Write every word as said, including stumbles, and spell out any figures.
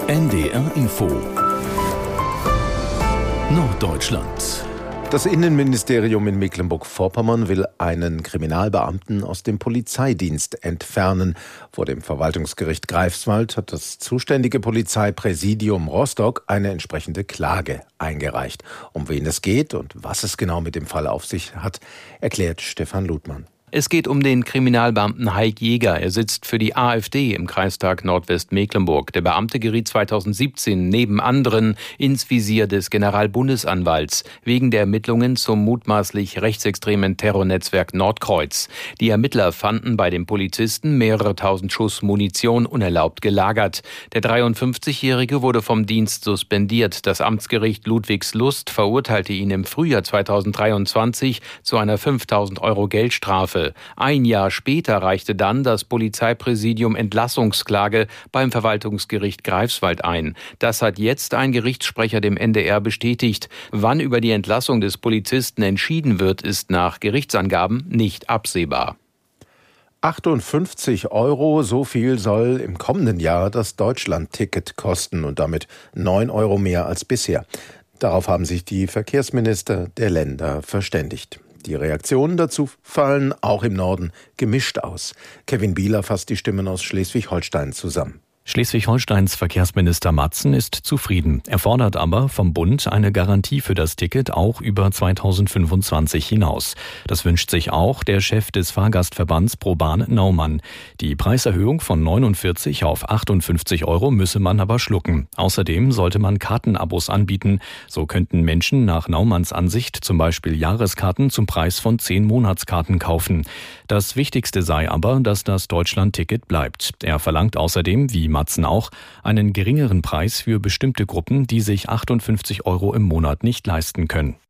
N D R Info Norddeutschland. Das Innenministerium in Mecklenburg-Vorpommern will einen Kriminalbeamten aus dem Polizeidienst entfernen. Vor dem Verwaltungsgericht Greifswald hat das zuständige Polizeipräsidium Rostock eine entsprechende Klage eingereicht. Um wen es geht und was es genau mit dem Fall auf sich hat, erklärt Stefan Ludmann. Es geht um den Kriminalbeamten Heik Jäger. Er sitzt für die AfD im Kreistag Nordwestmecklenburg. Der Beamte geriet zweitausendsiebzehn neben anderen ins Visier des Generalbundesanwalts wegen der Ermittlungen zum mutmaßlich rechtsextremen Terrornetzwerk Nordkreuz. Die Ermittler fanden bei dem Polizisten mehrere tausend Schuss Munition unerlaubt gelagert. Der dreiundfünfzigjährige wurde vom Dienst suspendiert. Das Amtsgericht Ludwigslust verurteilte ihn im Frühjahr zweitausenddreiundzwanzig zu einer fünftausend Euro Geldstrafe. Ein Jahr später reichte dann das Polizeipräsidium Entlassungsklage beim Verwaltungsgericht Greifswald ein. Das hat jetzt ein Gerichtssprecher dem N D R bestätigt. Wann über die Entlassung des Polizisten entschieden wird, ist nach Gerichtsangaben nicht absehbar. achtundfünfzig Euro, so viel soll im kommenden Jahr das Deutschland-Ticket kosten und damit neun Euro mehr als bisher. Darauf haben sich die Verkehrsminister der Länder verständigt. Die Reaktionen dazu fallen auch im Norden gemischt aus. Kevin Bieler fasst die Stimmen aus Schleswig-Holstein zusammen. Schleswig-Holsteins Verkehrsminister Matzen ist zufrieden. Er fordert aber vom Bund eine Garantie für das Ticket auch über zweitausendfünfundzwanzig hinaus. Das wünscht sich auch der Chef des Fahrgastverbands ProBahn Naumann. Die Preiserhöhung von neunundvierzig auf achtundfünfzig Euro müsse man aber schlucken. Außerdem sollte man Kartenabos anbieten. So könnten Menschen nach Naumanns Ansicht zum Beispiel Jahreskarten zum Preis von zehn Monatskarten kaufen. Das Wichtigste sei aber, dass das Deutschland-Ticket bleibt. Er verlangt außerdem, wie Matzen auch, einen geringeren Preis für bestimmte Gruppen, die sich achtundfünfzig Euro im Monat nicht leisten können.